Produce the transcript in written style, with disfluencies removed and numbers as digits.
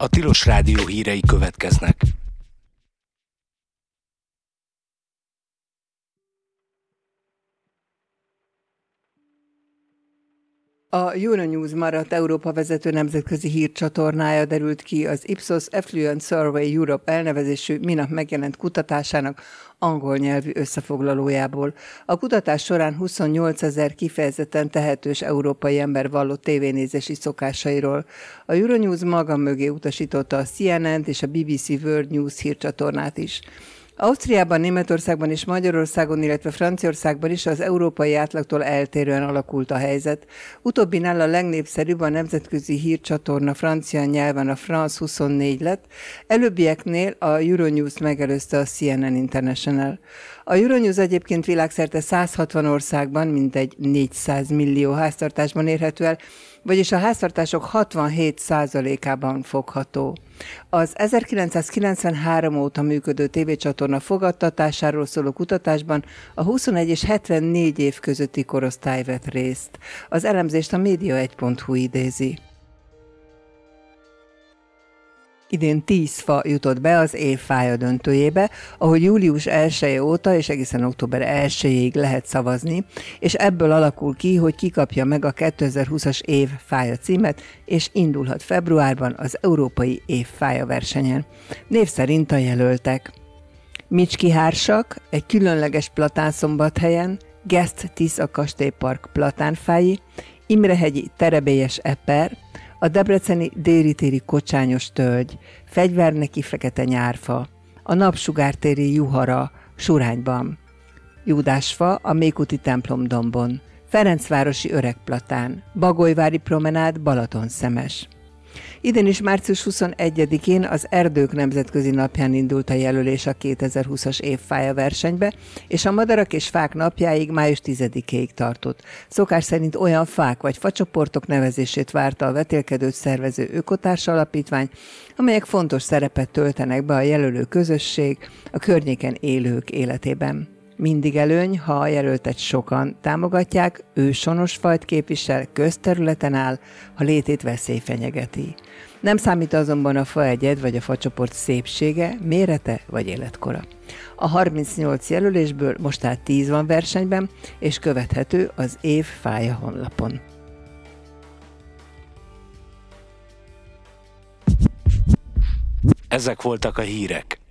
A Tilos Rádió hírei következnek. A Euronews maradt Európa vezető nemzetközi hírcsatornája, derült ki az Ipsos Affluent Survey Europe elnevezésű minap megjelent kutatásának angol nyelvű összefoglalójából. A kutatás során 28 000 kifejezetten tehetős európai ember vallott tévénézési szokásairól. A Euronews maga mögé utasította a CNN-t és a BBC World News hírcsatornát is. Ausztriában, Németországban és Magyarországon, illetve Franciaországban is az európai átlagtól eltérően alakult a helyzet. Utóbbinál a legnépszerűbb a nemzetközi hírcsatorna francia nyelven a France 24 lett, előbbieknél a Euronews megelőzte a CNN International. A Euronews egyébként világszerte 160 országban, mintegy 400 millió háztartásban érhető el, vagyis a háztartások 67%-ában fogható. Az 1993 óta működő tévécsatorna fogadtatásáról szóló kutatásban a 21 és 74 év közötti korosztály vett részt. Az elemzést a Média1.hu idézi. Idén 10 fa jutott be az év fája döntőjébe, ahol július 1 óta és egészen október 1-ig lehet szavazni, és ebből alakul ki, hogy ki kapja meg a 2020-as év fája címet, és indulhat februárban az Európai Év Fája versenyen. Név szerint a jelöltek: Micski Hársak, egy különleges platánszombathelyen, Gest Tisza kastélypark platánfái, Imrehegyi terebélyes eper, a debreceni déli-téri kocsányos tölgy, Fegyverneki fekete nyárfa, a napsugártéri juhara Surányban, Júdásfa a Mékuti templomdombon, Ferencvárosi öregplatán, Bagolyvári promenád Balatonszemes. Idén is március 21-én az Erdők Nemzetközi Napján indult a jelölés a 2020-as évfája versenybe, és a Madarak és Fák napjáig május 10-ig tartott. Szokás szerint olyan fák vagy facsoportok nevezését várta a vetélkedőt szervező Ökotárs Alapítvány, amelyek fontos szerepet töltenek be a jelölő közösség, a környéken élők életében. Mindig előny, ha a jelöltet sokan támogatják, őshonos fajt képvisel, közterületen áll, ha létét veszély fenyegeti. Nem számít azonban a faegyed vagy a facsoport szépsége, mérete vagy életkora. A 38 jelölésből most tehát 10 van versenyben, és követhető az év fája honlapon. Ezek voltak a hírek.